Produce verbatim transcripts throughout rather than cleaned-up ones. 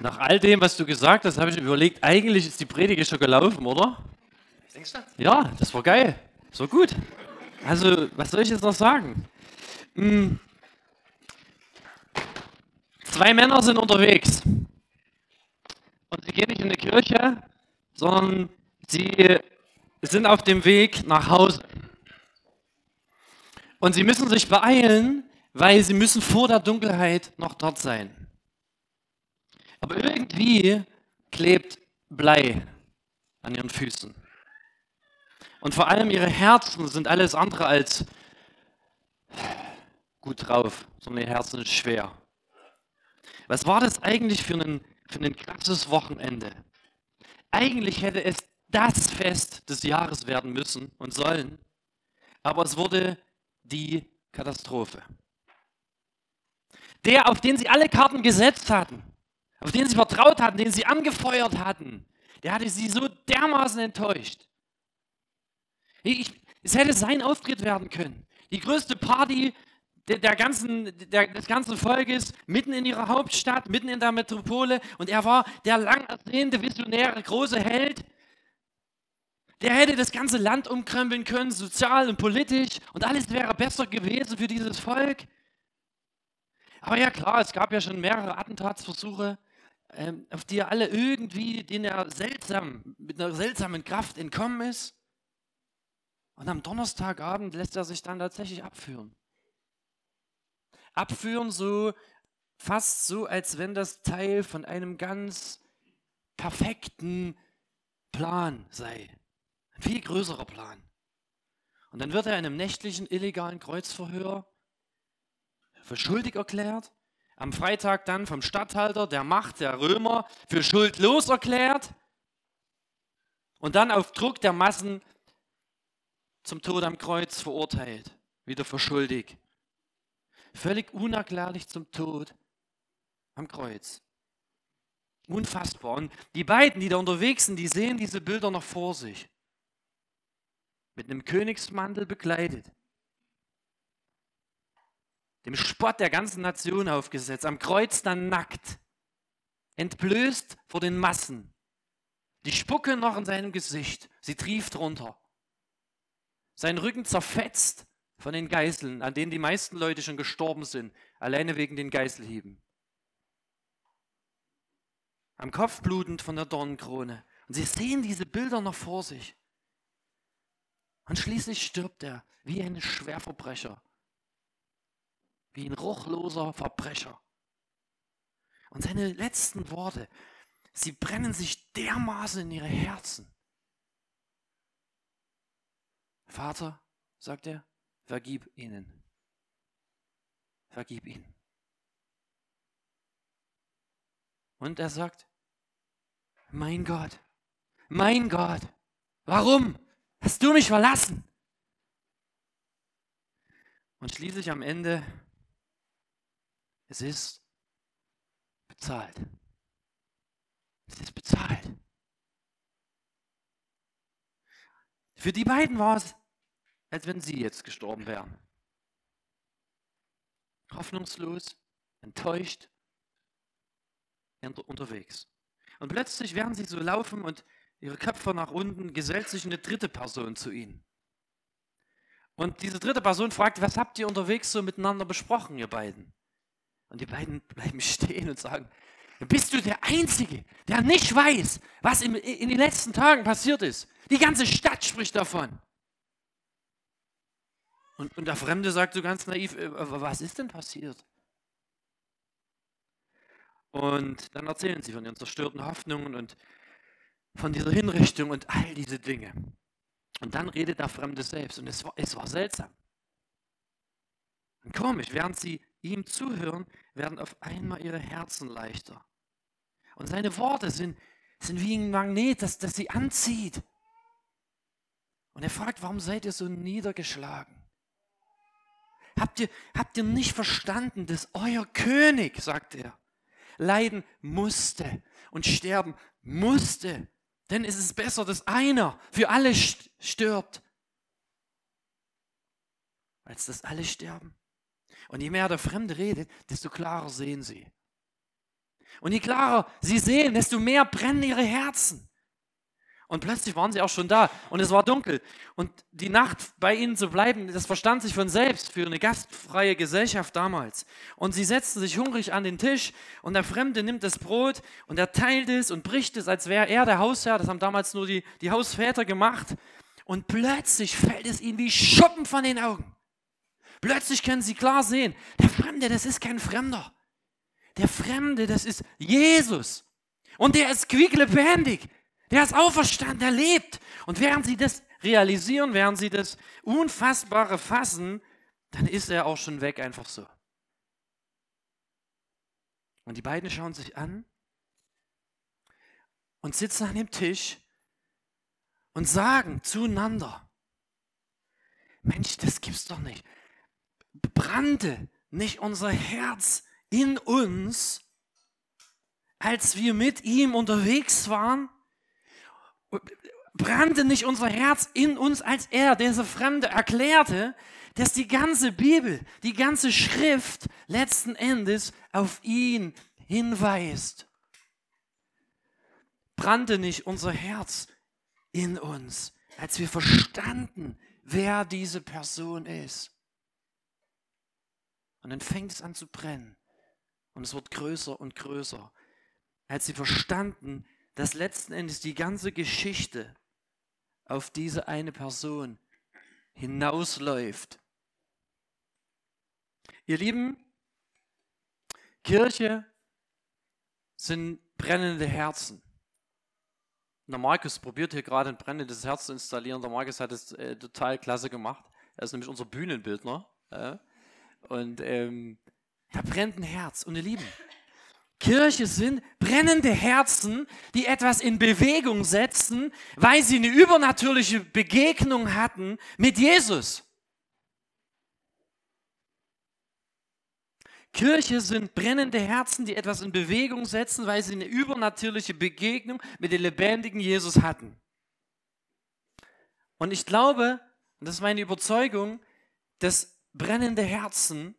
Nach all dem, was du gesagt hast, habe ich überlegt, eigentlich ist die Predigt schon gelaufen, oder? Denkst du? Ja, das war geil. So gut. Also, was soll ich jetzt noch sagen? Hm. Zwei Männer sind unterwegs. Und sie gehen nicht in die Kirche, sondern sie sind auf dem Weg nach Hause. Und sie müssen sich beeilen, weil sie müssen vor der Dunkelheit noch dort sein. Aber irgendwie klebt Blei an ihren Füßen. Und vor allem ihre Herzen sind alles andere als gut drauf, sondern ihr Herzen ist schwer. Was war das eigentlich für ein, für ein krasses Wochenende? Eigentlich hätte es das Fest des Jahres werden müssen und sollen, aber es wurde die Katastrophe. Der, auf den sie alle Karten gesetzt hatten, auf den sie vertraut hatten, den sie angefeuert hatten, der hatte sie so dermaßen enttäuscht. Ich, es hätte sein Auftritt werden können. Die größte Party der, der ganzen, der, des ganzen Volkes, mitten in ihrer Hauptstadt, mitten in der Metropole. Und er war der lang ersehnte, visionäre, große Held. Der hätte das ganze Land umkrempeln können, sozial und politisch. Und alles wäre besser gewesen für dieses Volk. Aber ja klar, es gab ja schon mehrere Attentatsversuche, ähm, auf die er alle irgendwie, denen er seltsam, mit einer seltsamen Kraft entkommen ist. Und am Donnerstagabend lässt er sich dann tatsächlich abführen. Abführen so, fast so, als wenn das Teil von einem ganz perfekten Plan sei. Ein viel größerer Plan. Und dann wird er in einem nächtlichen, illegalen Kreuzverhör für schuldig erklärt. Am Freitag dann vom Statthalter der Macht der Römer für schuldlos erklärt. Und dann auf Druck der Massen zum Tod am Kreuz verurteilt, wieder für schuldig. Völlig unerklärlich zum Tod am Kreuz. Unfassbar. Und die beiden, die da unterwegs sind, die sehen diese Bilder noch vor sich. Mit einem Königsmantel bekleidet. Dem Spott der ganzen Nation aufgesetzt, am Kreuz dann nackt. Entblößt vor den Massen. Die Spucke noch in seinem Gesicht, sie trieft runter. Sein Rücken zerfetzt von den Geißeln, an denen die meisten Leute schon gestorben sind, alleine wegen den Geißelhieben. Am Kopf blutend von der Dornenkrone. Und sie sehen diese Bilder noch vor sich. Und schließlich stirbt er wie ein Schwerverbrecher, wie ein ruchloser Verbrecher. Und seine letzten Worte, sie brennen sich dermaßen in ihre Herzen. Vater, sagt er, vergib ihnen. Vergib ihnen. Und er sagt, mein Gott, mein Gott, warum hast du mich verlassen? Und schließlich am Ende, es ist bezahlt. Es ist bezahlt. Für die beiden war es, als wenn sie jetzt gestorben wären. Hoffnungslos, enttäuscht, unterwegs. Und plötzlich, während sie so laufen und ihre Köpfe nach unten, gesellt sich eine dritte Person zu ihnen. Und diese dritte Person fragt, was habt ihr unterwegs so miteinander besprochen, ihr beiden? Und die beiden bleiben stehen und sagen, bist du der Einzige, der nicht weiß, was in, in den letzten Tagen passiert ist? Die ganze Stadt spricht davon. Und, und der Fremde sagt so ganz naiv, was ist denn passiert? Und dann erzählen sie von ihren zerstörten Hoffnungen und von dieser Hinrichtung und all diese Dinge. Und dann redet der Fremde selbst und es war, es war seltsam. Und komisch, während sie ihm zuhören, werden auf einmal ihre Herzen leichter. Und seine Worte sind, sind wie ein Magnet, das, das sie anzieht. Und er fragt, warum seid ihr so niedergeschlagen? Habt ihr, habt ihr nicht verstanden, dass euer König, sagt er, leiden musste und sterben musste? Denn es ist besser, dass einer für alle stirbt, als dass alle sterben. Und je mehr der Fremde redet, desto klarer sehen sie. Und je klarer sie sehen, desto mehr brennen ihre Herzen. Und plötzlich waren sie auch schon da und es war dunkel. Und die Nacht bei ihnen zu bleiben, das verstand sich von selbst für eine gastfreie Gesellschaft damals. Und sie setzten sich hungrig an den Tisch und der Fremde nimmt das Brot und er teilt es und bricht es, als wäre er der Hausherr. Das haben damals nur die, die Hausväter gemacht. Und plötzlich fällt es ihnen wie Schuppen von den Augen. Plötzlich können sie klar sehen, der Fremde, das ist kein Fremder. Der Fremde, das ist Jesus. Und der ist quieklebendig. Der ist auferstanden, der lebt. Und während sie das realisieren, während sie das Unfassbare fassen, dann ist er auch schon weg, einfach so. Und die beiden schauen sich an und sitzen an dem Tisch und sagen zueinander, Mensch, das gibt's doch nicht. Brannte nicht unser Herz in uns, als wir mit ihm unterwegs waren? Brannte nicht unser Herz in uns, als er, dieser Fremde, erklärte, dass die ganze Bibel, die ganze Schrift letzten Endes auf ihn hinweist? Brannte nicht unser Herz in uns, als wir verstanden, wer diese Person ist? Und dann fängt es an zu brennen und es wird größer und größer, als sie verstanden, dass letzten Endes die ganze Geschichte auf diese eine Person hinausläuft. Ihr Lieben, Kirche sind brennende Herzen. Der Markus probiert hier gerade ein brennendes Herz zu installieren. Der Markus hat es äh, total klasse gemacht. Er ist nämlich unser Bühnenbildner. Äh, und ähm, da brennt ein Herz. Und ihr Lieben, Kirche sind brennende Herzen, die etwas in Bewegung setzen, weil sie eine übernatürliche Begegnung hatten mit Jesus. Kirche sind brennende Herzen, die etwas in Bewegung setzen, weil sie eine übernatürliche Begegnung mit dem lebendigen Jesus hatten. Und ich glaube, und das ist meine Überzeugung, dass brennende Herzen,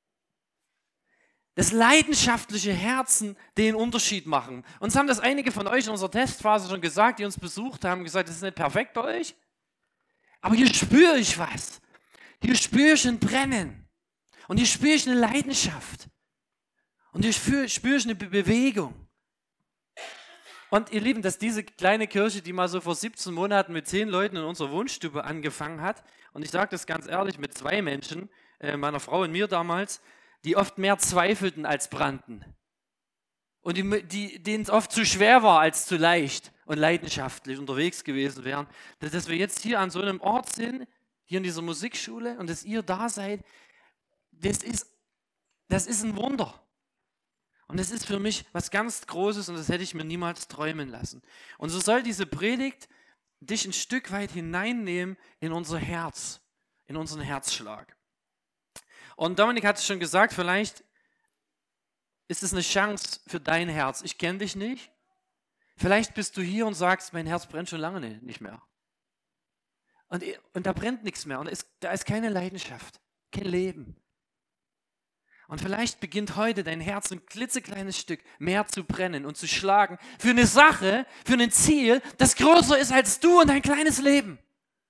das leidenschaftliche Herzen den Unterschied machen. Uns haben das einige von euch in unserer Testphase schon gesagt, die uns besucht haben, gesagt, das ist nicht perfekt bei euch. Aber hier spüre ich was. Hier spüre ich ein Brennen. Und hier spüre ich eine Leidenschaft. Und hier spüre, spüre ich eine Be- Bewegung. Und ihr Lieben, dass diese kleine Kirche, die mal so vor siebzehn Monaten mit zehn Leuten in unserer Wohnstube angefangen hat, und ich sage das ganz ehrlich, mit zwei Menschen, äh, meiner Frau und mir damals, die oft mehr zweifelten als brannten. Und die, die, denen es oft zu schwer war als zu leicht und leidenschaftlich unterwegs gewesen wären. Dass, dass wir jetzt hier an so einem Ort sind, hier in dieser Musikschule, und dass ihr da seid, das ist, das ist ein Wunder. Und das ist für mich was ganz Großes und das hätte ich mir niemals träumen lassen. Und so soll diese Predigt dich ein Stück weit hineinnehmen in unser Herz, in unseren Herzschlag. Und Dominik hat es schon gesagt, vielleicht ist es eine Chance für dein Herz. Ich kenne dich nicht. Vielleicht bist du hier und sagst, mein Herz brennt schon lange nicht mehr. Und, und da brennt nichts mehr und ist, da ist keine Leidenschaft, kein Leben. Und vielleicht beginnt heute dein Herz ein klitzekleines Stück mehr zu brennen und zu schlagen für eine Sache, für ein Ziel, das größer ist als du und dein kleines Leben.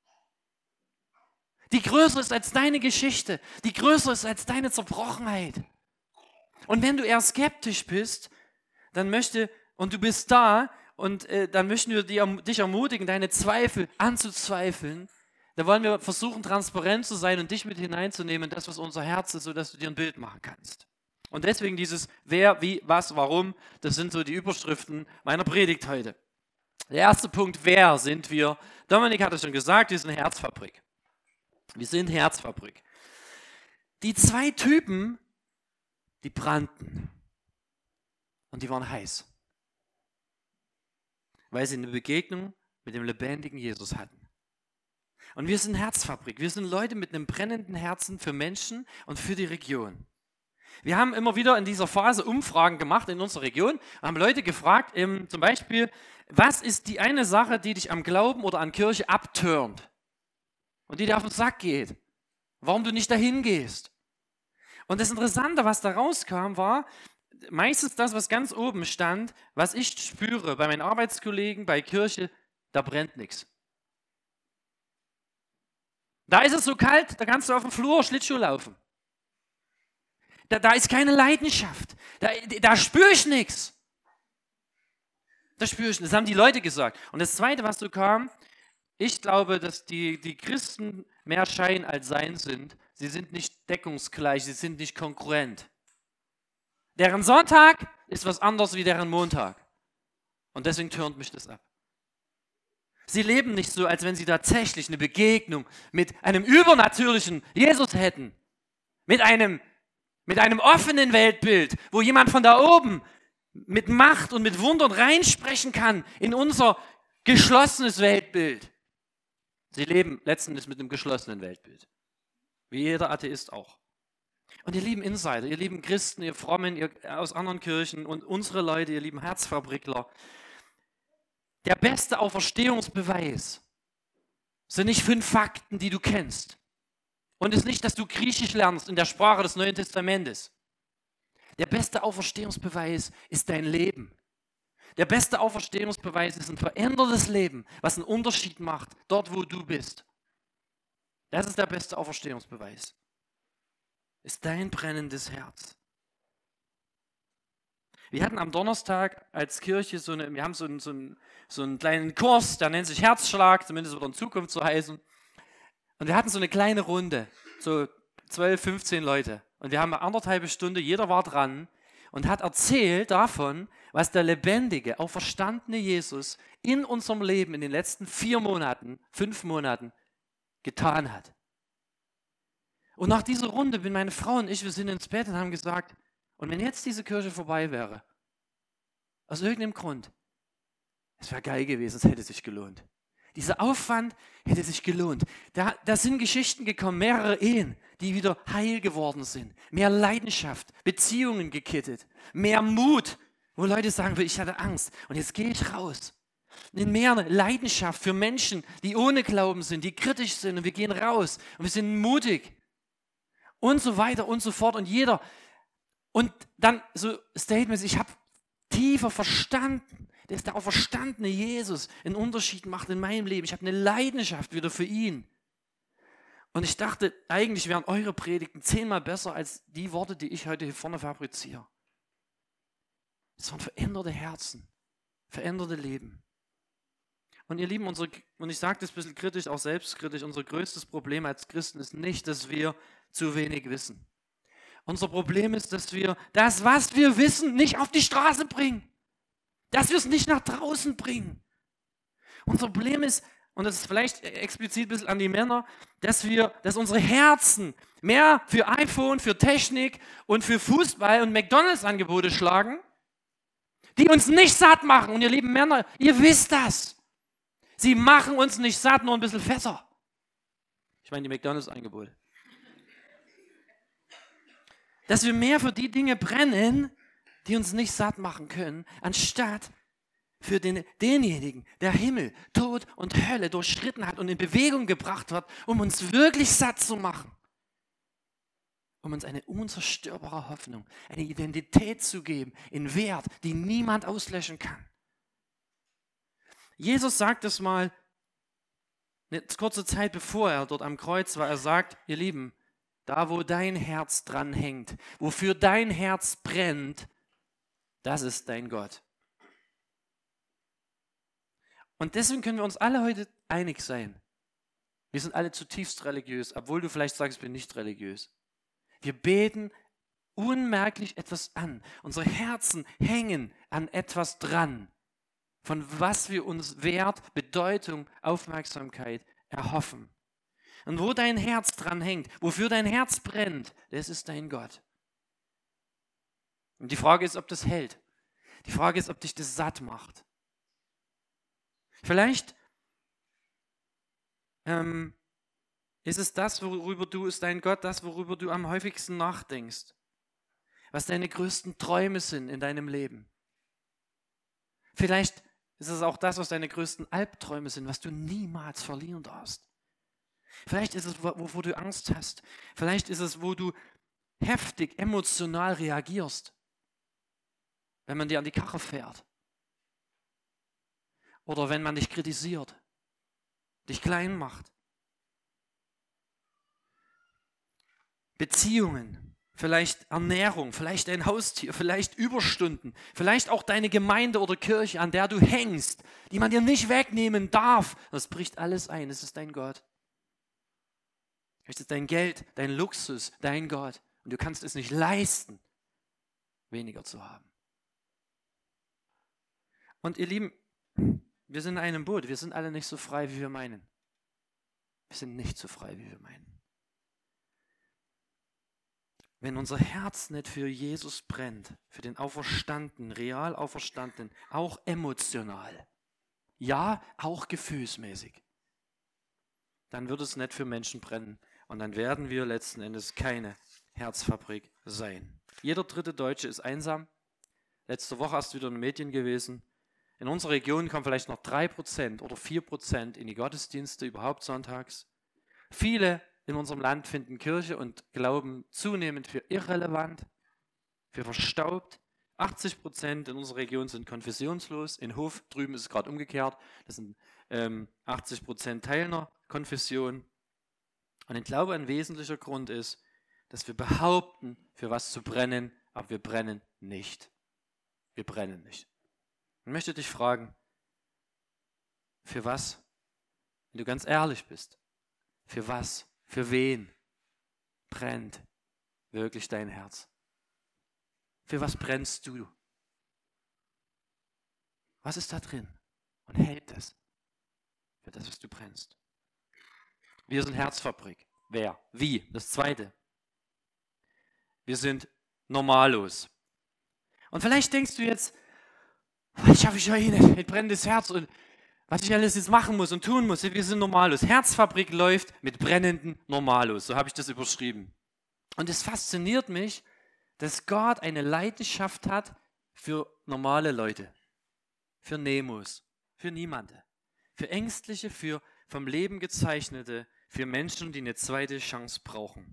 Die größer ist als deine Geschichte, die größer ist als deine Zerbrochenheit. Und wenn du eher skeptisch bist, dann möchte, und du bist da, und äh, dann möchten wir die, dich ermutigen, deine Zweifel anzuzweifeln. Da wollen wir versuchen, transparent zu sein und dich mit hineinzunehmen in das, was unser Herz ist, sodass du dir ein Bild machen kannst. Und deswegen dieses Wer, Wie, Was, Warum, das sind so die Überschriften meiner Predigt heute. Der erste Punkt, wer sind wir? Dominik hat es schon gesagt, wir sind Herzfabrik. Wir sind Herzfabrik. Die zwei Typen, die brannten. Und die waren heiß. Weil sie eine Begegnung mit dem lebendigen Jesus hatten. Und wir sind Herzfabrik. Wir sind Leute mit einem brennenden Herzen für Menschen und für die Region. Wir haben immer wieder in dieser Phase Umfragen gemacht in unserer Region und haben Leute gefragt, ähm, zum Beispiel, was ist die eine Sache, die dich am Glauben oder an Kirche abturnt und die dir auf den Sack geht, warum du nicht dahin gehst. Und das Interessante, was da rauskam, war, meistens das, was ganz oben stand, was ich spüre bei meinen Arbeitskollegen, bei Kirche, da brennt nichts. Da ist es so kalt, da kannst du auf dem Flur Schlittschuh laufen. Da, da ist keine Leidenschaft. Da, da spüre ich nichts. Das spüre ich. Das haben die Leute gesagt. Und das Zweite, was so kam, ich glaube, dass die, die Christen mehr Schein als Sein sind. Sie sind nicht deckungsgleich, sie sind nicht konkurrent. Deren Sonntag ist was anderes wie deren Montag. Und deswegen turnt mich das ab. Sie leben nicht so, als wenn sie tatsächlich eine Begegnung mit einem übernatürlichen Jesus hätten. Mit einem, mit einem offenen Weltbild, wo jemand von da oben mit Macht und mit Wundern reinsprechen kann in unser geschlossenes Weltbild. Sie leben letzten Endes mit einem geschlossenen Weltbild. Wie jeder Atheist auch. Und ihr lieben Insider, ihr lieben Christen, ihr Frommen, ihr aus anderen Kirchen und unsere Leute, ihr lieben Herzfabrikler, der beste Auferstehungsbeweis sind nicht fünf Fakten, die du kennst. Und es ist nicht, dass du Griechisch lernst in der Sprache des Neuen Testamentes. Der beste Auferstehungsbeweis ist dein Leben. Der beste Auferstehungsbeweis ist ein verändertes Leben, was einen Unterschied macht, dort wo du bist. Das ist der beste Auferstehungsbeweis. Ist dein brennendes Herz. Wir hatten am Donnerstag als Kirche so eine, wir haben so einen, so einen, so einen kleinen Kurs, der nennt sich Herzschlag, zumindest wird er in Zukunft so heißen. Und wir hatten so eine kleine Runde, so zwölf, fünfzehn Leute. Und wir haben eine anderthalbe Stunde, jeder war dran und hat erzählt davon, was der lebendige, auferstandene Jesus in unserem Leben in den letzten vier Monaten, fünf Monaten getan hat. Und nach dieser Runde bin meine Frau und ich, wir sind ins Bett und haben gesagt, und wenn jetzt diese Kirche vorbei wäre, aus irgendeinem Grund, es wäre geil gewesen, es hätte sich gelohnt. Dieser Aufwand hätte sich gelohnt. Da, da sind Geschichten gekommen, mehrere Ehen, die wieder heil geworden sind. Mehr Leidenschaft, Beziehungen gekittet, mehr Mut, wo Leute sagen, ich hatte Angst und jetzt gehe ich raus. Mehr Leidenschaft für Menschen, die ohne Glauben sind, die kritisch sind und wir gehen raus und wir sind mutig und so weiter und so fort und jeder. Und dann so Statements, ich habe tiefer verstanden, dass der auferstandene Jesus einen Unterschied macht in meinem Leben. Ich habe eine Leidenschaft wieder für ihn. Und ich dachte, eigentlich wären eure Predigten zehnmal besser als die Worte, die ich heute hier vorne fabriziere. Es waren veränderte Herzen, veränderte Leben. Und ihr Lieben, unsere, und ich sage das ein bisschen kritisch, auch selbstkritisch, unser größtes Problem als Christen ist nicht, dass wir zu wenig wissen. Unser Problem ist, dass wir das, was wir wissen, nicht auf die Straße bringen. Dass wir es nicht nach draußen bringen. Unser Problem ist, und das ist vielleicht explizit ein bisschen an die Männer, dass wir, dass unsere Herzen mehr für iPhone, für Technik und für Fußball und McDonalds-Angebote schlagen, die uns nicht satt machen. Und ihr lieben Männer, ihr wisst das. Sie machen uns nicht satt, nur ein bisschen fetter. Ich meine die McDonalds-Angebote. Dass wir mehr für die Dinge brennen, die uns nicht satt machen können, anstatt für den, denjenigen, der Himmel, Tod und Hölle durchschritten hat und in Bewegung gebracht hat, um uns wirklich satt zu machen. Um uns eine unzerstörbare Hoffnung, eine Identität zu geben, in Wert, die niemand auslöschen kann. Jesus sagt es mal, eine kurze Zeit bevor er dort am Kreuz war, er sagt, ihr Lieben, da wo dein Herz dran hängt, wofür dein Herz brennt, das ist dein Gott. Und deswegen können wir uns alle heute einig sein. Wir sind alle zutiefst religiös, obwohl du vielleicht sagst, ich bin nicht religiös. Wir beten unmerklich etwas an. Unsere Herzen hängen an etwas dran, von was wir uns Wert, Bedeutung, Aufmerksamkeit erhoffen. Und wo dein Herz dran hängt, wofür dein Herz brennt, das ist dein Gott. Und die Frage ist, ob das hält. Die Frage ist, ob dich das satt macht. Vielleicht ähm, ist es das, worüber du, ist dein Gott, das, worüber du am häufigsten nachdenkst. Was deine größten Träume sind in deinem Leben. Vielleicht ist es auch das, was deine größten Albträume sind, was du niemals verlieren darfst. Vielleicht ist es, wovor du Angst hast. Vielleicht ist es, wo du heftig emotional reagierst. wenn man dir an die Karre fährt. Oder wenn man dich kritisiert, dich klein macht. Beziehungen, vielleicht Ernährung, vielleicht dein Haustier, vielleicht Überstunden, vielleicht auch deine Gemeinde oder Kirche, an der du hängst, die man dir nicht wegnehmen darf. Das bricht alles ein, es ist dein Gott. Es ist dein Geld, dein Luxus, dein Gott. Und du kannst es nicht leisten, weniger zu haben. Und ihr Lieben, wir sind in einem Boot, wir sind alle nicht so frei, wie wir meinen. Wir sind nicht so frei, wie wir meinen. Wenn unser Herz nicht für Jesus brennt, für den Auferstandenen, real Auferstandenen, auch emotional, ja, auch gefühlsmäßig, dann wird es nicht für Menschen brennen und dann werden wir letzten Endes keine Herzfabrik sein. Jeder dritte Deutsche ist einsam. Letzte Woche hast du wieder in den Medien gewesen. In unserer Region kommen vielleicht noch drei Prozent oder vier Prozent in die Gottesdienste, überhaupt sonntags. Viele in unserem Land finden Kirche und Glauben zunehmend für irrelevant, für verstaubt. achtzig Prozent in unserer Region sind konfessionslos. In Hof drüben ist es gerade umgekehrt. Das sind ähm, achtzig Prozent Teilner Konfession. Und ich glaube, ein wesentlicher Grund ist, dass wir behaupten, für was zu brennen, aber wir brennen nicht. Wir brennen nicht. Ich möchte dich fragen, für was, wenn du ganz ehrlich bist, für was, für wen brennt wirklich dein Herz? Für was brennst du? Was ist da drin? Und hält es für das, was du brennst? Wir sind Herzfabrik. Wer? Wie? Das Zweite. Wir sind normallos. Und vielleicht denkst du jetzt, was schaffe ich ja eh nicht, ein brennendes Herz und was ich alles jetzt machen muss und tun muss. Wir sind normallos. Herzfabrik läuft mit brennenden Normalos. So habe ich das überschrieben. Und es fasziniert mich, dass Gott eine Leidenschaft hat für normale Leute. Für Nemos, für Niemande. Für Ängstliche, für vom Leben gezeichnete, für Menschen, die eine zweite Chance brauchen.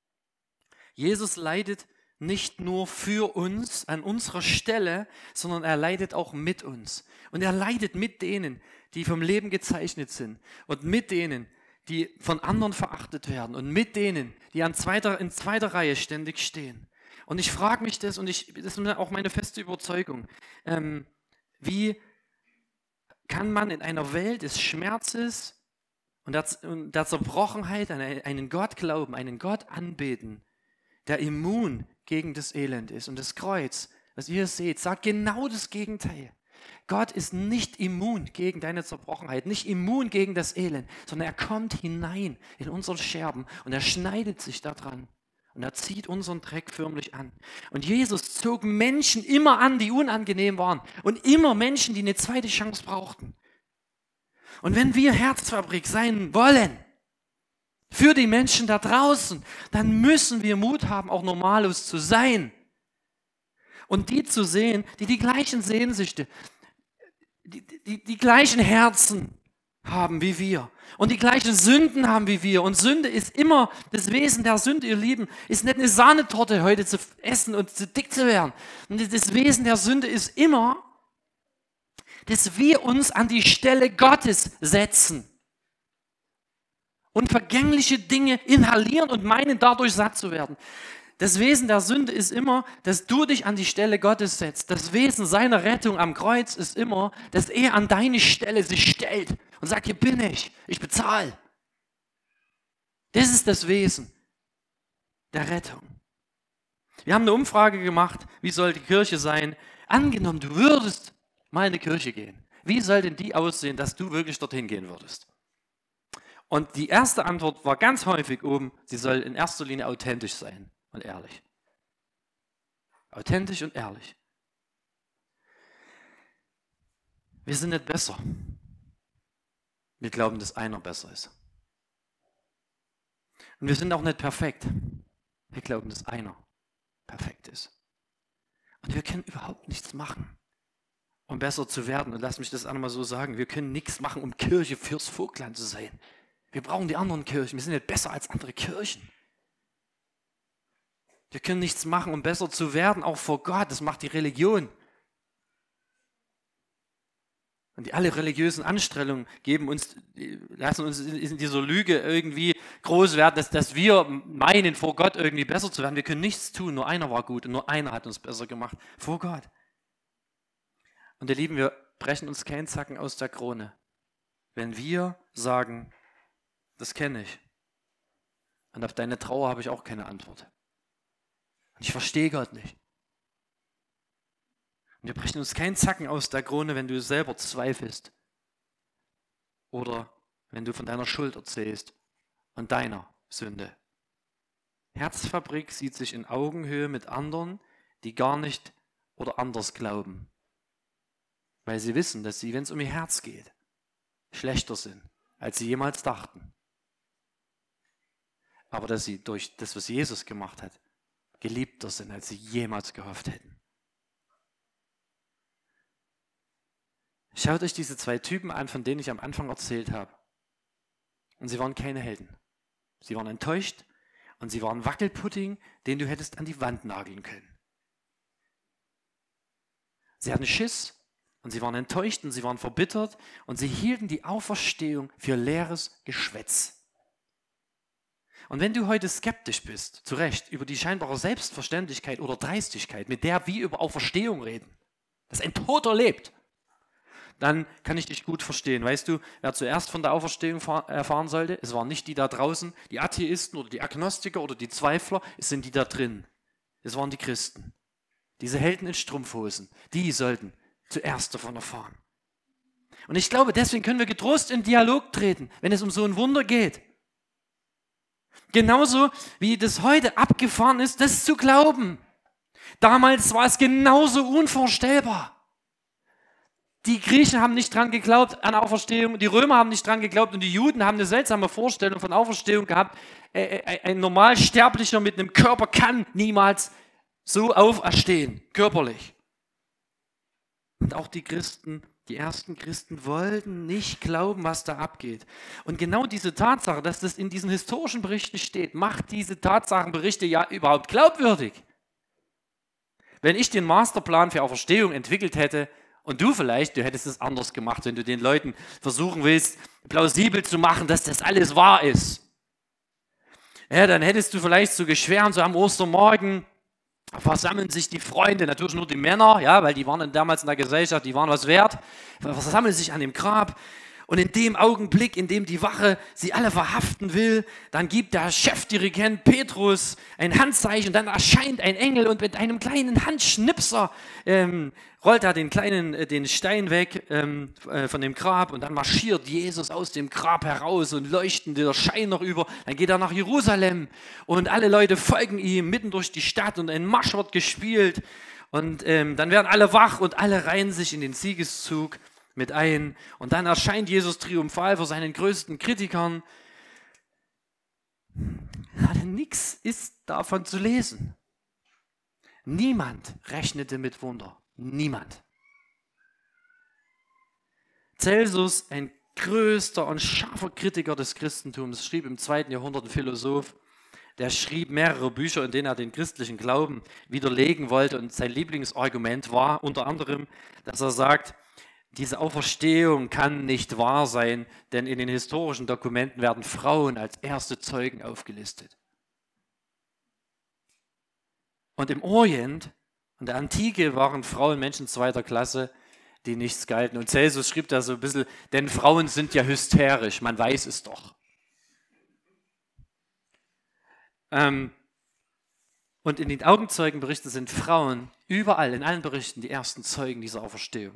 Jesus leidet nicht nur für uns an unserer Stelle, sondern er leidet auch mit uns. Und er leidet mit denen, die vom Leben gezeichnet sind und mit denen, die von anderen verachtet werden und mit denen, die an zweiter, in zweiter Reihe ständig stehen. Und ich frage mich das, und ich, das ist auch meine feste Überzeugung, ähm, wie kann man in einer Welt des Schmerzes und der, und der Zerbrochenheit an einen Gott glauben, einen Gott anbeten, der immun gegen das Elend ist. Und das Kreuz, was ihr seht, sagt genau das Gegenteil. Gott ist nicht immun gegen deine Zerbrochenheit, nicht immun gegen das Elend, sondern er kommt hinein in unsere Scherben und er schneidet sich daran und er zieht unseren Dreck förmlich an. Und Jesus zog Menschen immer an, die unangenehm waren und immer Menschen, die eine zweite Chance brauchten. Und wenn wir Herzfabrik sein wollen, für die Menschen da draußen, dann müssen wir Mut haben, auch normalos zu sein. Und die zu sehen, die die gleichen Sehnsüchte, die, die, die gleichen Herzen haben wie wir und die gleichen Sünden haben wie wir. Und Sünde ist immer, das Wesen der Sünde, ihr Lieben, ist nicht eine Sahnetorte heute zu essen und zu dick zu werden. Und das Wesen der Sünde ist immer, dass wir uns an die Stelle Gottes setzen und vergängliche Dinge inhalieren und meinen, dadurch satt zu werden. Das Wesen der Sünde ist immer, dass du dich an die Stelle Gottes setzt. Das Wesen seiner Rettung am Kreuz ist immer, dass er an deine Stelle sich stellt und sagt, hier bin ich, ich bezahle. Das ist das Wesen der Rettung. Wir haben eine Umfrage gemacht, wie soll die Kirche sein? Angenommen, du würdest mal in eine Kirche gehen. Wie soll denn die aussehen, dass du wirklich dorthin gehen würdest? Und die erste Antwort war ganz häufig oben, sie soll in erster Linie authentisch sein und ehrlich. Authentisch und ehrlich. Wir sind nicht besser. Wir glauben, dass einer besser ist. Und wir sind auch nicht perfekt. Wir glauben, dass einer perfekt ist. Und wir können überhaupt nichts machen, um besser zu werden. Und lass mich das einmal so sagen, wir können nichts machen, um Kirche fürs Vogtland zu sein. Wir brauchen die anderen Kirchen. Wir sind nicht besser als andere Kirchen. Wir können nichts machen, um besser zu werden, auch vor Gott. Das macht die Religion. Und die alle religiösen Anstrengungen geben uns, lassen uns in dieser Lüge irgendwie groß werden, dass, dass wir meinen, vor Gott irgendwie besser zu werden. Wir können nichts tun, nur einer war gut und nur einer hat uns besser gemacht, vor Gott. Und ihr Lieben, wir brechen uns keinen Zacken aus der Krone, wenn wir sagen, das kenne ich. Und auf deine Trauer habe ich auch keine Antwort. Und ich verstehe Gott nicht. Und wir brechen uns keinen Zacken aus der Krone, wenn du selber zweifelst. Oder wenn du von deiner Schuld erzählst und deiner Sünde. Herzfabrik sieht sich in Augenhöhe mit anderen, die gar nicht oder anders glauben. Weil sie wissen, dass sie, wenn es um ihr Herz geht, schlechter sind, als sie jemals dachten. Aber dass sie durch das, was Jesus gemacht hat, geliebter sind, als sie jemals gehofft hätten. Schaut euch diese zwei Typen an, von denen ich am Anfang erzählt habe. Und sie waren keine Helden. Sie waren enttäuscht und sie waren Wackelpudding, den du hättest an die Wand nageln können. Sie hatten Schiss und sie waren enttäuscht und sie waren verbittert und sie hielten die Auferstehung für leeres Geschwätz. Und wenn du heute skeptisch bist, zu Recht, über die scheinbare Selbstverständlichkeit oder Dreistigkeit, mit der wir über Auferstehung reden, dass ein Toter lebt, dann kann ich dich gut verstehen. Weißt du, wer zuerst von der Auferstehung erfahren sollte? Es waren nicht die da draußen, die Atheisten oder die Agnostiker oder die Zweifler, es sind die da drin. Es waren die Christen. Diese Helden in Strumpfhosen, die sollten zuerst davon erfahren. Und ich glaube, deswegen können wir getrost in Dialog treten, wenn es um so ein Wunder geht. Genauso wie das heute abgefahren ist, das zu glauben. Damals war es genauso unvorstellbar. Die Griechen haben nicht dran geglaubt an Auferstehung, die Römer haben nicht dran geglaubt und die Juden haben eine seltsame Vorstellung von Auferstehung gehabt. Ein Normalsterblicher mit einem Körper kann niemals so auferstehen, körperlich. Und auch die Christen, die ersten Christen wollten nicht glauben, was da abgeht. Und genau diese Tatsache, dass das in diesen historischen Berichten steht, macht diese Tatsachenberichte ja überhaupt glaubwürdig. Wenn ich den Masterplan für Auferstehung entwickelt hätte, und du vielleicht, du hättest es anders gemacht, wenn du den Leuten versuchen willst, plausibel zu machen, dass das alles wahr ist. Ja, dann hättest du vielleicht so geschwärmt, so am Ostermorgen versammeln sich die Freunde, natürlich nur die Männer, ja, weil die waren damals in der Gesellschaft, die waren was wert, versammeln sich an dem Grab. Und in dem Augenblick, in dem die Wache sie alle verhaften will, dann gibt der Chefdirigent Petrus ein Handzeichen, dann erscheint ein Engel und mit einem kleinen Handschnipser ähm, rollt er den kleinen äh, den Stein weg ähm, äh, von dem Grab und dann marschiert Jesus aus dem Grab heraus und leuchtender Schein noch über. Dann geht er nach Jerusalem und alle Leute folgen ihm mitten durch die Stadt und ein Marsch wird gespielt und ähm, dann werden alle wach und alle reihen sich in den Siegeszug mit ein. Und dann erscheint Jesus triumphal vor seinen größten Kritikern. Nichts ist davon zu lesen. Niemand rechnete mit Wunder. Niemand. Celsus, ein größter und scharfer Kritiker des Christentums, schrieb im zweiten Jahrhundert ein Philosoph, der schrieb mehrere Bücher, in denen er den christlichen Glauben widerlegen wollte. Und sein Lieblingsargument war unter anderem, dass er sagt, diese Auferstehung kann nicht wahr sein, denn in den historischen Dokumenten werden Frauen als erste Zeugen aufgelistet. Und im Orient und der Antike waren Frauen Menschen zweiter Klasse, die nichts galten. Und Celsus schrieb da so ein bisschen, denn Frauen sind ja hysterisch, man weiß es doch. Ähm, und in den Augenzeugenberichten sind Frauen überall, in allen Berichten, die ersten Zeugen dieser Auferstehung.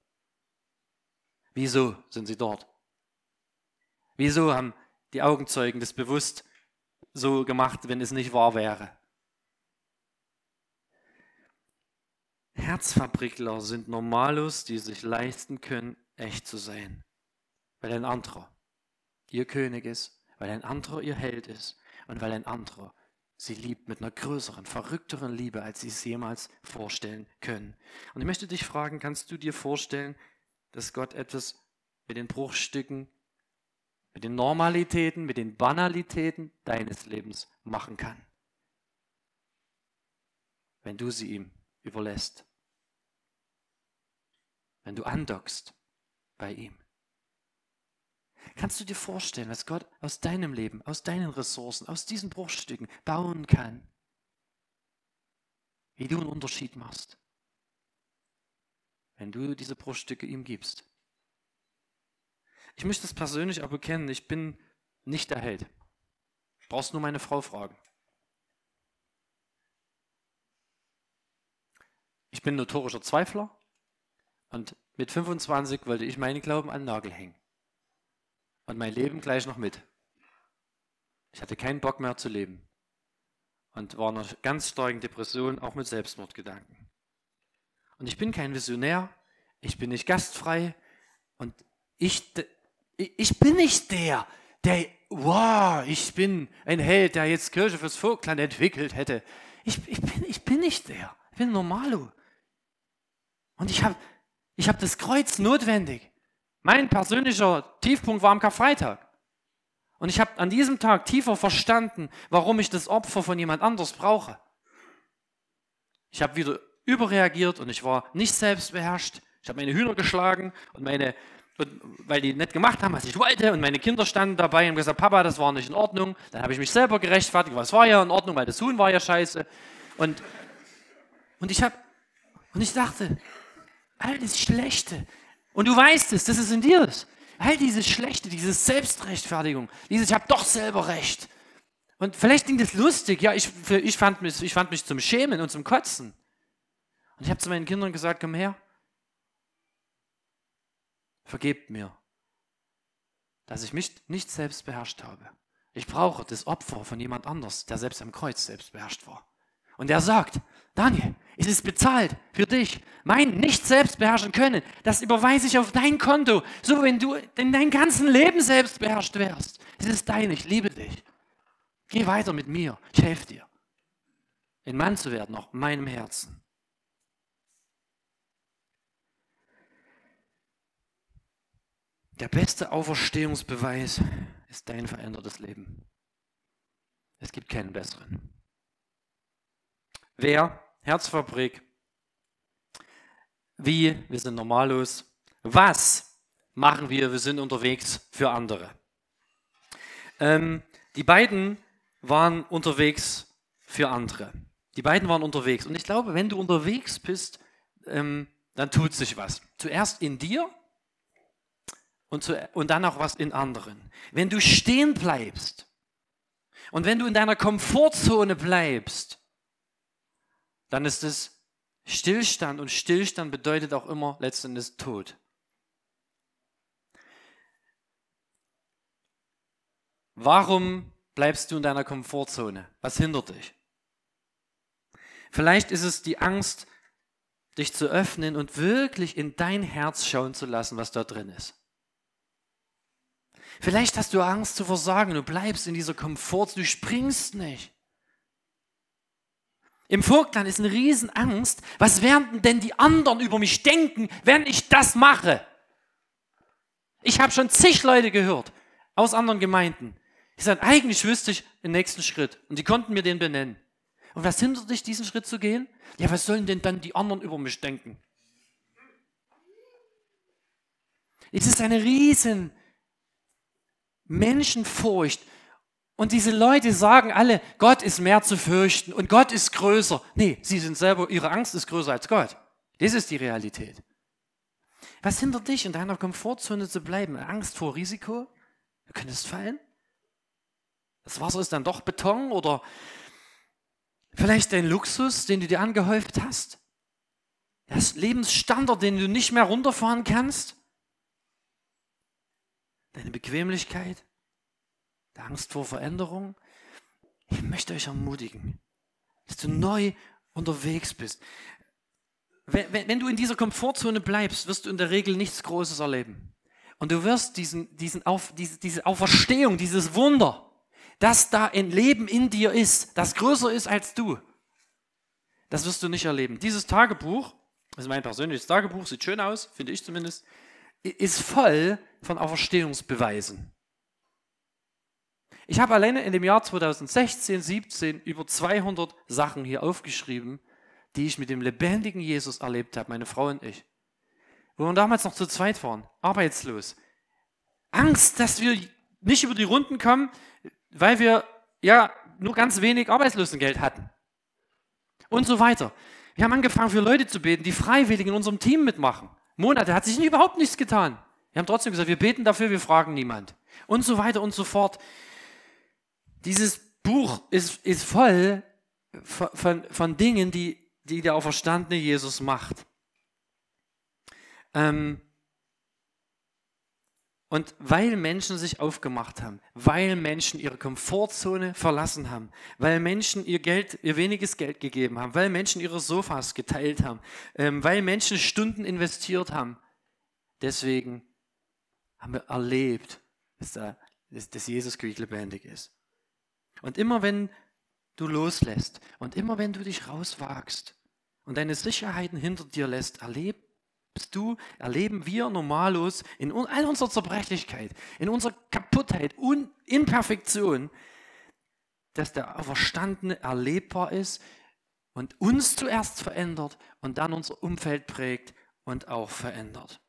Wieso sind sie dort? Wieso haben die Augenzeugen das bewusst so gemacht, wenn es nicht wahr wäre? Herzfabrikler sind Normalos, die sich leisten können, echt zu sein. Weil ein anderer ihr König ist, weil ein anderer ihr Held ist und weil ein anderer sie liebt mit einer größeren, verrückteren Liebe, als sie es jemals vorstellen können. Und ich möchte dich fragen, kannst du dir vorstellen, dass Gott etwas mit den Bruchstücken, mit den Normalitäten, mit den Banalitäten deines Lebens machen kann, wenn du sie ihm überlässt, wenn du andockst, bei ihm. Kannst du dir vorstellen, was Gott aus deinem Leben, aus deinen Ressourcen, aus diesen Bruchstücken bauen kann? Wie du einen Unterschied machst, wenn du diese Bruchstücke ihm gibst. Ich möchte es persönlich auch bekennen, ich bin nicht der Held. Du brauchst nur meine Frau fragen. Ich bin notorischer Zweifler und mit fünfundzwanzig wollte ich meinen Glauben an den Nagel hängen. Und mein Leben gleich noch mit. Ich hatte keinen Bock mehr zu leben. Und war in einer ganz starken Depression, auch mit Selbstmordgedanken. Und ich bin kein Visionär, ich bin nicht gastfrei und ich, ich bin nicht der, der, wow, ich bin ein Held, der jetzt Kirche fürs Vogtland entwickelt hätte. Ich, ich, bin, ich bin nicht der, ich bin Normalo. Und ich habe ich hab das Kreuz notwendig. Mein persönlicher Tiefpunkt war am Karfreitag. Und ich habe an diesem Tag tiefer verstanden, warum ich das Opfer von jemand anders brauche. Ich habe wieder überreagiert und ich war nicht selbstbeherrscht. Ich habe meine Hühner geschlagen, und meine, und weil die nicht gemacht haben, was ich wollte. Und meine Kinder standen dabei und haben gesagt, Papa, das war nicht in Ordnung. Dann habe ich mich selber gerechtfertigt, was war ja in Ordnung, weil das Huhn war ja scheiße. Und, und, ich, hab, und ich dachte, all das Schlechte, und du weißt es, dass es in dir ist. All dieses Schlechte, diese Selbstrechtfertigung, dieses, ich habe doch selber Recht. Und vielleicht klingt das lustig, ja, ich, ich, fand mich, ich fand mich zum Schämen und zum Kotzen. Und ich habe zu meinen Kindern gesagt, komm her, vergebt mir, dass ich mich nicht selbst beherrscht habe. Ich brauche das Opfer von jemand anders, der selbst am Kreuz selbst beherrscht war. Und der sagt, Daniel, es ist bezahlt für dich. Mein nicht selbst beherrschen können, das überweise ich auf dein Konto. So, wenn du in deinem ganzen Leben selbst beherrscht wärst. Es ist dein, ich liebe dich. Geh weiter mit mir, ich helfe dir. Ein Mann zu werden, auch in meinem Herzen. Der beste Auferstehungsbeweis ist dein verändertes Leben. Es gibt keinen besseren. Wer, Herzfabrik, wie, wir sind normallos, was machen wir, wir sind unterwegs für andere. Ähm, die beiden waren unterwegs für andere. Die beiden waren unterwegs. Und ich glaube, wenn du unterwegs bist, ähm, dann tut sich was. Zuerst in dir und, zu, und dann auch was in anderen. Wenn du stehen bleibst und wenn du in deiner Komfortzone bleibst, dann ist es Stillstand, und Stillstand bedeutet auch immer letztendlich Tod. Warum bleibst du in deiner Komfortzone? Was hindert dich? Vielleicht ist es die Angst, dich zu öffnen und wirklich in dein Herz schauen zu lassen, was da drin ist. Vielleicht hast du Angst zu versagen, du bleibst in dieser Komfortzone, du springst nicht. Im Vogtland ist eine Riesenangst, was werden denn die anderen über mich denken, wenn ich das mache? Ich habe schon zig Leute gehört aus anderen Gemeinden. Die sagen, eigentlich wüsste ich den nächsten Schritt, und die konnten mir den benennen. Und was hindert dich, diesen Schritt zu gehen? Ja, was sollen denn dann die anderen über mich denken? Es ist eine riesen Menschenfurcht. Und diese Leute sagen alle, Gott ist mehr zu fürchten und Gott ist größer. Nee, sie sind selber, ihre Angst ist größer als Gott. Das ist die Realität. Was hindert dich, in deiner Komfortzone zu bleiben? Angst vor Risiko? Du könntest fallen. Das Wasser ist dann doch Beton, oder vielleicht dein Luxus, den du dir angehäuft hast. Das Lebensstandard, den du nicht mehr runterfahren kannst. Deine Bequemlichkeit. Angst vor Veränderung. Ich möchte euch ermutigen, dass du neu unterwegs bist. Wenn, wenn, wenn du in dieser Komfortzone bleibst, wirst du in der Regel nichts Großes erleben. Und du wirst diesen, diesen Auf, diese, diese Auferstehung, dieses Wunder, dass da ein Leben in dir ist, das größer ist als du, das wirst du nicht erleben. Dieses Tagebuch, das ist mein persönliches Tagebuch, sieht schön aus, finde ich zumindest, ist voll von Auferstehungsbeweisen. Ich habe alleine in dem Jahr zweitausendsechzehn, siebzehn über zweihundert Sachen hier aufgeschrieben, die ich mit dem lebendigen Jesus erlebt habe, meine Frau und ich. wo wir damals noch zu zweit waren, arbeitslos. Angst, dass wir nicht über die Runden kommen, weil wir ja nur ganz wenig Arbeitslosengeld hatten. Und so weiter. Wir haben angefangen, für Leute zu beten, die freiwillig in unserem Team mitmachen. Monate hat sich überhaupt nichts getan. Wir haben trotzdem gesagt, wir beten dafür, wir fragen niemand. Und so weiter und so fort. Dieses Buch ist, ist voll von, von, von Dingen, die, die der auferstandene Jesus macht. Ähm, Und weil Menschen sich aufgemacht haben, weil Menschen ihre Komfortzone verlassen haben, weil Menschen ihr Geld, ihr weniges Geld gegeben haben, weil Menschen ihre Sofas geteilt haben, ähm, weil Menschen Stunden investiert haben, deswegen haben wir erlebt, dass, da, dass, dass Jesus lebendig ist. Und immer wenn du loslässt und immer wenn du dich rauswagst und deine Sicherheiten hinter dir lässt, erlebst du, erleben wir normalos in all unserer Zerbrechlichkeit, in unserer Kaputtheit und Imperfektion, dass der Auferstandene erlebbar ist und uns zuerst verändert und dann unser Umfeld prägt und auch verändert.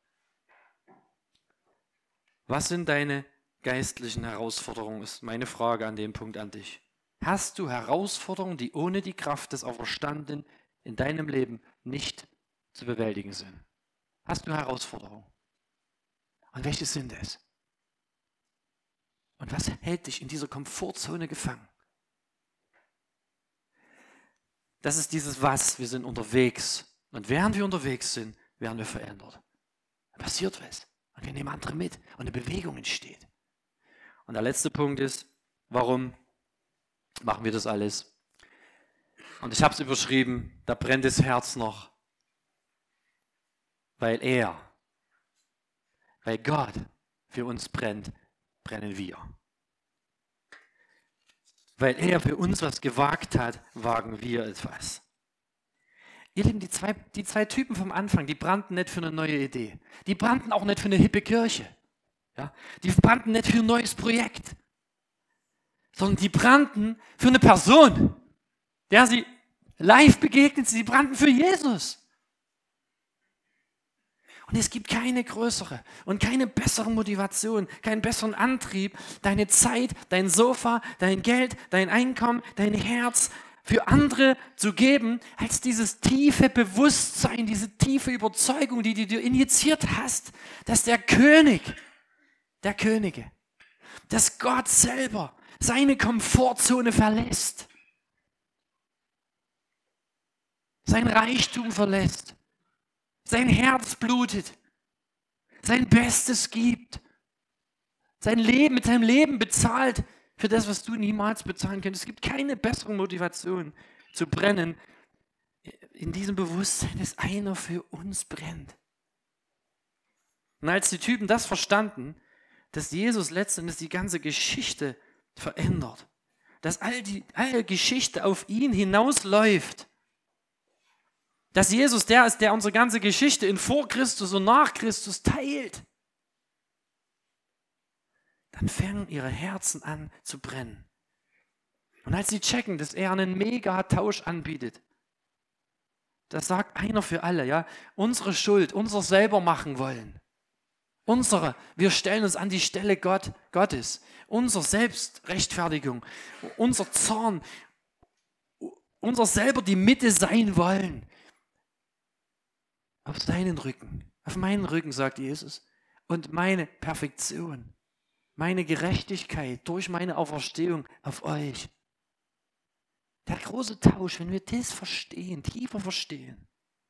Was sind deine geistlichen Herausforderungen, ist meine Frage an dem Punkt an dich. Hast du Herausforderungen, die ohne die Kraft des Auferstandenen in deinem Leben nicht zu bewältigen sind? Hast du Herausforderungen? Und welche sind es? Und was hält dich in dieser Komfortzone gefangen? Das ist dieses Was, wir sind unterwegs. Und während wir unterwegs sind, werden wir verändert. Da passiert was. Und wir nehmen andere mit und eine Bewegung entsteht. Und der letzte Punkt ist, warum machen wir das alles? Und ich habe es überschrieben, da brennt das Herz noch. Weil er, weil Gott für uns brennt, brennen wir. Weil er für uns was gewagt hat, wagen wir etwas. Ihr Lieben, die zwei, die zwei Typen vom Anfang, die brannten nicht für eine neue Idee. Die brannten auch nicht für eine hippe Kirche. Ja? Die brannten nicht für ein neues Projekt. Sondern die brannten für eine Person, der sie live begegnet. Sie brannten für Jesus. Und es gibt keine größere und keine bessere Motivation, keinen besseren Antrieb, deine Zeit, dein Sofa, dein Geld, dein Einkommen, dein Herz für andere zu geben, als dieses tiefe Bewusstsein, diese tiefe Überzeugung, die, die du injiziert hast, dass der König, der Könige, dass Gott selber seine Komfortzone verlässt, sein Reichtum verlässt, sein Herz blutet, sein Bestes gibt, sein Leben mit seinem Leben bezahlt für das, was du niemals bezahlen könntest. Es gibt keine bessere Motivation zu brennen, in diesem Bewusstsein, dass einer für uns brennt. Und als die Typen das verstanden, dass Jesus letztendlich die ganze Geschichte verändert, dass all die alle Geschichte auf ihn hinausläuft, dass Jesus der ist, der unsere ganze Geschichte in vor Christus und nach Christus teilt, dann fangen ihre Herzen an zu brennen. Und als sie checken, dass er einen Mega-Tausch anbietet, das sagt einer für alle, ja, unsere Schuld, unser selber machen wollen, unsere, wir stellen uns an die Stelle Gott, Gottes, unsere Selbstrechtfertigung, unser Zorn, unser selber die Mitte sein wollen, auf seinen Rücken, auf meinen Rücken, sagt Jesus, und meine Perfektion, meine Gerechtigkeit durch meine Auferstehung auf euch. Der große Tausch, wenn wir das verstehen, tiefer verstehen,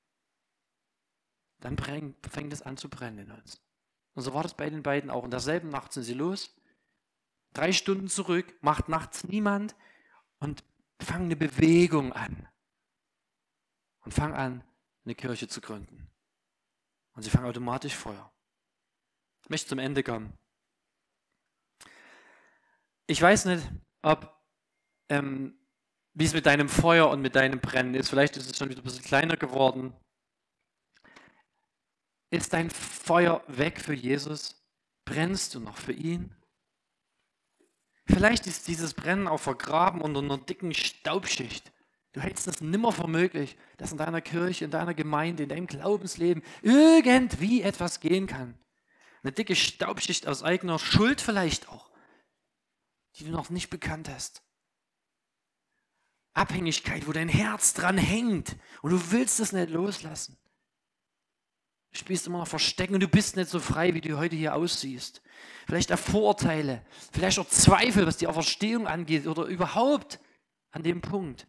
dann fängt es an zu brennen in uns. Und so war das bei den beiden auch. In derselben Nacht sind sie los, drei Stunden zurück, macht nachts niemand und fangen eine Bewegung an. Und fangen an, eine Kirche zu gründen. Und sie fangen automatisch Feuer. Ich möchte zum Ende kommen. Ich weiß nicht, ob, ähm, wie es mit deinem Feuer und mit deinem Brennen ist. Vielleicht ist es schon wieder ein bisschen kleiner geworden. Ist dein Feuer weg für Jesus? Brennst du noch für ihn? Vielleicht ist dieses Brennen auch vergraben unter einer dicken Staubschicht Du hältst es nimmer für möglich, dass in deiner Kirche, in deiner Gemeinde, in deinem Glaubensleben irgendwie etwas gehen kann. Eine dicke Staubschicht aus eigener Schuld vielleicht auch, die du noch nicht bekannt hast. Abhängigkeit, wo dein Herz dran hängt und du willst es nicht loslassen. Du spielst immer noch Verstecken und du bist nicht so frei, wie du heute hier aussiehst. Vielleicht auch Vorurteile, vielleicht auch Zweifel, was die Auferstehung angeht oder überhaupt an dem Punkt.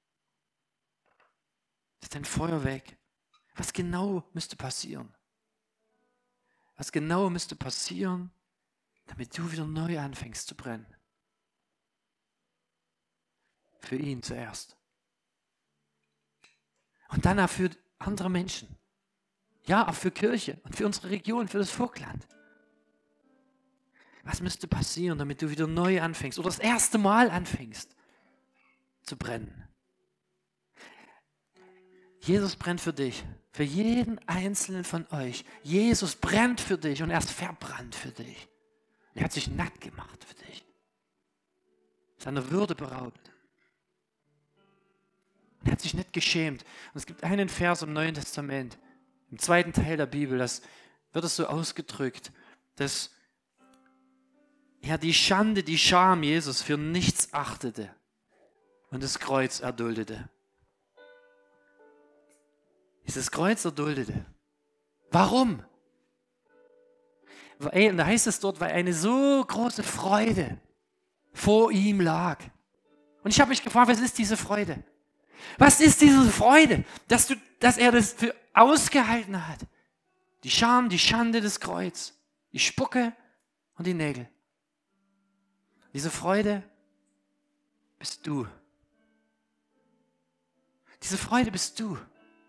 Ist dein Feuer weg? Was genau müsste passieren? Was genau müsste passieren, damit du wieder neu anfängst zu brennen? Für ihn zuerst. Und dann auch für andere Menschen. Ja, auch für Kirche und für unsere Region, für das Vogtland. Was müsste passieren, damit du wieder neu anfängst oder das erste Mal anfängst zu brennen? Jesus brennt für dich, für jeden einzelnen von euch. Jesus brennt für dich und er ist verbrannt für dich. Er hat sich nackt gemacht für dich. Seiner Würde beraubt. Er hat sich nicht geschämt. Und es gibt einen Vers im Neuen Testament, im zweiten Teil der Bibel, das wird es so ausgedrückt, dass er die Schande, die Scham Jesus für nichts achtete und das Kreuz erduldete. Dieses Kreuz erduldete. Warum? Weil, und da heißt es dort, weil eine so große Freude vor ihm lag. Und ich habe mich gefragt, was ist diese Freude? Was ist diese Freude, dass, du, dass er das für ausgehalten hat? Die Scham, die Schande des Kreuz, die Spucke und die Nägel. Diese Freude bist du. Diese Freude bist du.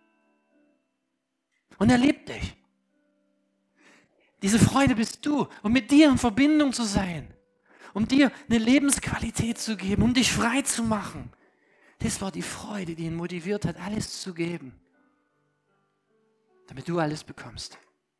Und er liebt dich. Diese Freude bist du. Und mit dir in Verbindung zu sein, um dir eine Lebensqualität zu geben, um dich frei zu machen. Das war die Freude, die ihn motiviert hat, alles zu geben, damit du alles bekommst.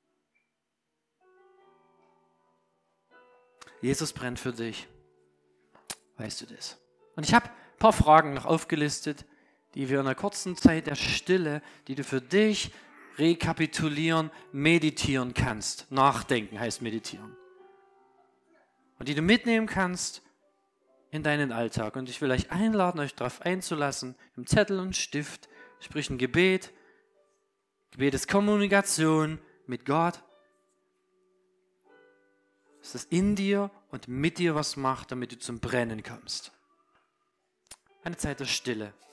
Jesus brennt für dich. Weißt du das? Und ich habe ein paar Fragen noch aufgelistet, die wir in einer kurzen Zeit der Stille, die du für dich rekapitulieren, meditieren kannst. Nachdenken heißt meditieren. Und die du mitnehmen kannst in deinen Alltag. Und ich will euch einladen, euch darauf einzulassen, im Zettel und Stift, sprich ein Gebet. Gebet ist Kommunikation mit Gott. Dass das in dir und mit dir was macht, damit du zum Brennen kommst. Eine Zeit der Stille.